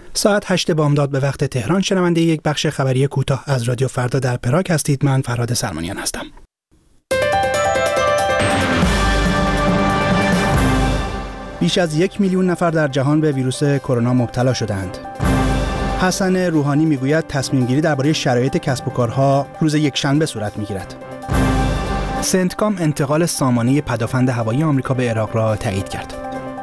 ساعت 8 بامداد به وقت تهران شنونده یک بخش خبری کوتاه از رادیو فردا در پراگ هستید. من فرهاد سلمانیان هستم. بیش از 1 میلیون نفر در جهان به ویروس کرونا مبتلا شدند. حسن روحانی میگوید تصمیم گیری درباره شرایط کسب و کارها روز یکشنبه صورت میگیرد. سنتکام انتقال سامانه پدافند هوایی آمریکا به عراق را تایید کرد.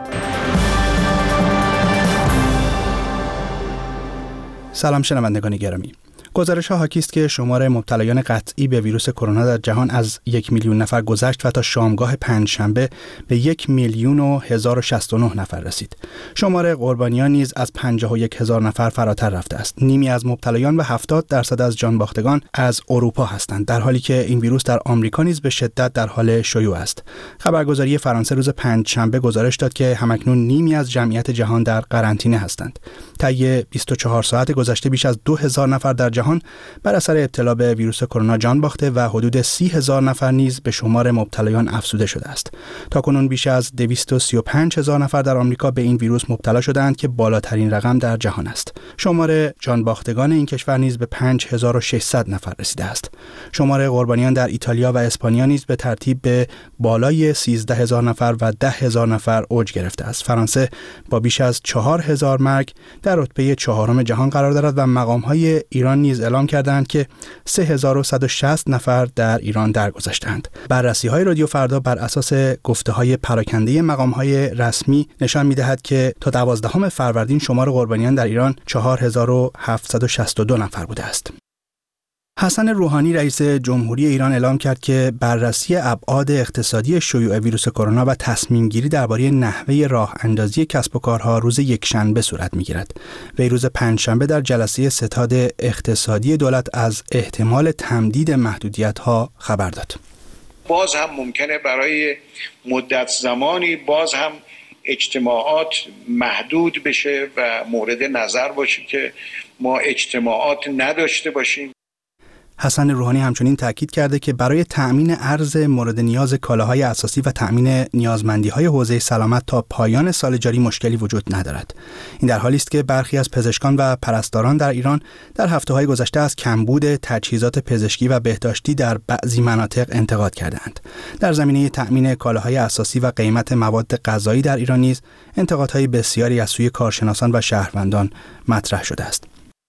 سلام شنوندگان گرامی. گزارش‌ها حاکی است که شمار مبتلایان قطعی به ویروس کرونا در جهان از 1 میلیون نفر گذشت و تا شامگاه پنجشنبه به 1,000,069 نفر رسید. شمار قربانیان نیز از 51,000 نفر فراتر رفته است. نیمی از مبتلایان و 70% از جانباختگان از اروپا هستند، در حالی که این ویروس در آمریکا نیز به شدت در حال شیوع است. خبرگزاری فرانسه روز پنجشنبه گزارش داد که همکنون نیمی از جمعیت جهان در قرنطینه هستند. طی 24 ساعت گذشته بیش از 2000 نفر در جهان بر اثر ابتلا به ویروس کرونا جان باخته و حدود 30,000 نفر نیز به شمار مبتلایان افزوده شده است. تاکنون بیش از 235,000 نفر در آمریکا به این ویروس مبتلا شدند که بالاترین رقم در جهان است. شمار جان باختگان این کشور نیز به 5600 نفر رسیده است. شمار قربانیان در ایتالیا و اسپانیا نیز به ترتیب به بالای 13,000 نفر و 10,000 نفر اوج گرفته است. فرانسه با بیش از 4,000 مرگ در رتبه 4 جهان قرار دارد و مقام‌های ایران نیز اعلام کردند که 3160 نفر در ایران درگذشتند. بررسی‌های رادیو فردا بر اساس گفته‌های پراکنده مقام‌های رسمی نشان می‌دهد که تا 12 فروردین شمار قربانیان در ایران 4762 نفر بوده است. حسن روحانی رئیس جمهوری ایران اعلام کرد که بررسی ابعاد اقتصادی شیوع ویروس کرونا و تصمیم گیری درباره نحوه راه اندازی کسب و کارها روز یکشنبه صورت می‌گیرد. وی روز پنجشنبه در جلسه ستاد اقتصادی دولت از احتمال تمدید محدودیت‌ها خبر داد. باز هم ممکنه برای مدت زمانی باز هم اجتماعات محدود بشه و مورد نظر باشه که ما اجتماعات نداشته باشیم. حسن روحانی همچنین تاکید کرده که برای تأمین ارز مورد نیاز کالاهای اساسی و تأمین نیازمندی‌های حوزه سلامت تا پایان سال جاری مشکلی وجود ندارد. این در حالی است که برخی از پزشکان و پرستاران در ایران در هفته‌های گذشته از کمبود تجهیزات پزشکی و بهداشتی در بعضی مناطق انتقاد کردند. در زمینه تأمین کالاهای اساسی و قیمت مواد غذایی در ایران نیز انتقادهای بسیاری از سوی کارشناسان و شهروندان مطرح شده است.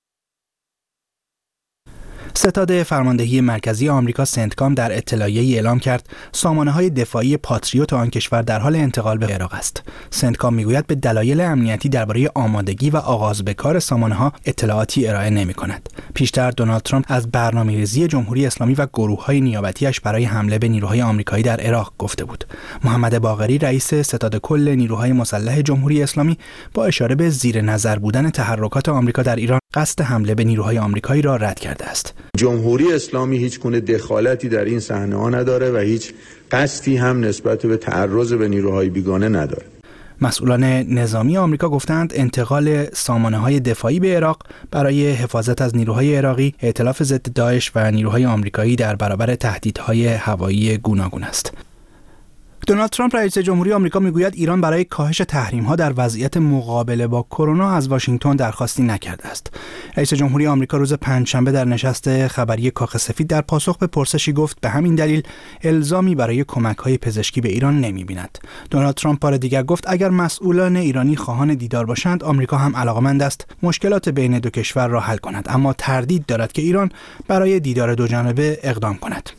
ستاد فرماندهی مرکزی آمریکا سنتکام در اطلاعیه‌ای اعلام کرد سامانه‌های دفاعی پاتریوت آن کشور در حال انتقال به عراق است. سنتکام میگوید به دلایل امنیتی درباره آمادگی و آغاز به کار سامانه‌ها اطلاعاتی ارائه نمی‌کند. پیشتر دونالد ترامپ از برنامه‌ریزی جمهوری اسلامی و گروه‌های نیابتی‌اش برای حمله به نیروهای آمریکایی در عراق گفته بود. محمد باقری رئیس ستاد کل نیروهای مسلح جمهوری اسلامی با اشاره به زیر نظر بودن تحرکات آمریکا در ایران قصد حمله به نیروهای آمریکایی را رد کرده است. جمهوری اسلامی هیچ گونه دخالتی در این صحنه‌ها نداره و هیچ قصدی هم نسبت به تعرض به نیروهای بیگانه نداره. مسئولان نظامی آمریکا گفتند انتقال سامانه‌های دفاعی به عراق برای حفاظت از نیروهای عراقی، ائتلاف ضد داعش و نیروهای آمریکایی در برابر تهدیدهای هوایی گوناگون است. دونالد ترامپ رئیس جمهوری آمریکا میگوید ایران برای کاهش تحریم‌ها در وضعیت مقابله با کرونا از واشنگتن درخواستی نکرده است. رئیس جمهوری آمریکا روز پنجشنبه در نشست خبری کاخ سفید در پاسخ به پرسشی گفت به همین دلیل الزامی برای کمک‌های پزشکی به ایران نمی‌بیند. دونالد ترامپ بار دیگر گفت اگر مسئولان ایرانی خواهان دیدار باشند آمریکا هم علاقه‌مند است مشکلات بین دو کشور را حل کند، اما تردید دارد که ایران برای دیدار دوجانبه اقدام کند.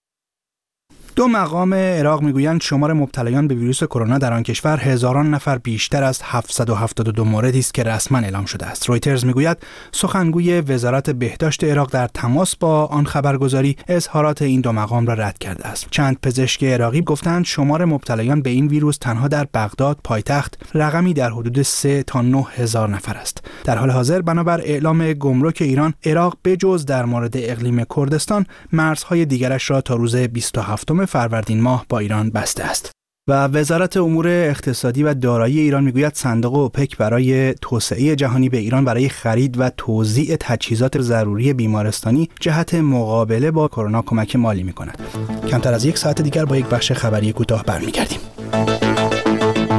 دو مقام عراق میگویند شمار مبتلایان به ویروس کرونا در آن کشور هزاران نفر بیشتر از 772 موردی است که رسما اعلام شده است. رویترز میگوید سخنگوی وزارت بهداشت عراق در تماس با آن خبرگزاری اظهارات این دو مقام را رد کرده است. چند پزشک عراقی گفتند شمار مبتلایان به این ویروس تنها در بغداد پایتخت رقمی در حدود 3 تا 9 هزار نفر است. در حال حاضر بنابر اعلام گمرک ایران، عراق بجز در مورد اقلیم کردستان مرزهای دیگرش را تا روز 27 فروردین ماه با ایران بسته است. و وزارت امور اقتصادی و دارایی ایران میگوید صندوق اوپک برای توسعه جهانی به ایران برای خرید و توزیع تجهیزات ضروری بیمارستانی جهت مقابله با کرونا کمک مالی میکند. کمتر از یک ساعت دیگر با یک بخش خبری کوتاه برمیگردیم.